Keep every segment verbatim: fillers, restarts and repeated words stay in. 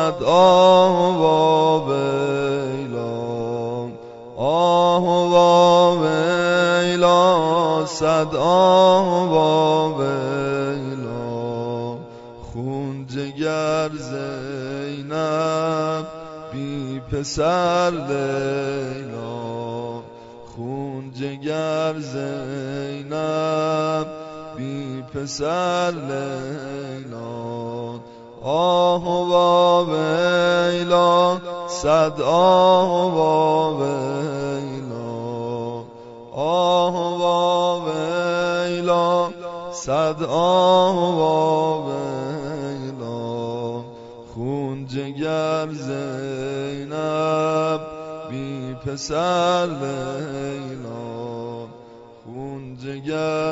صد آه و ویلا، آه و ویلا، صد آه و ویلا. خون جگر زینب بی پسر لیلا، خون جگر زینب بی پسر لیلا. آه و ویلا، صد آه و ویلا، آه و ویلا، صد آه و ویلا. خون جگر زینب بی پسر لیلا، خون جگر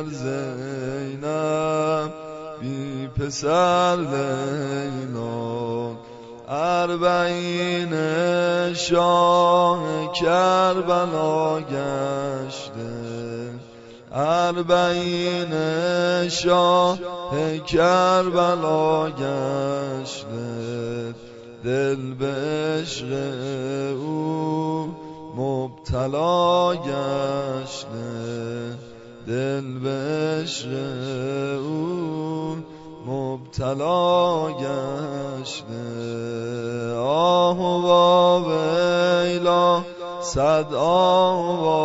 زینب بی پسر لیلا. اربعین شاه کربلا گشته، اربعین شاه کربلا گشته. دل به عشق او مبتلا گشته، دل به عشق او مبتلا گشته. آه و ویلا، صد آه و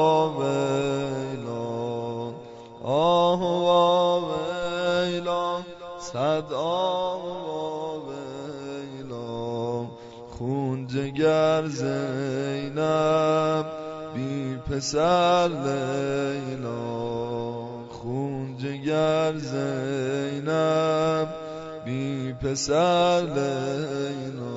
ویلا، آه و ویلا، صد آه و ویلا. خون جگر زینب بی پسر لیلا، خون جگر زینب بی پسر لیلا.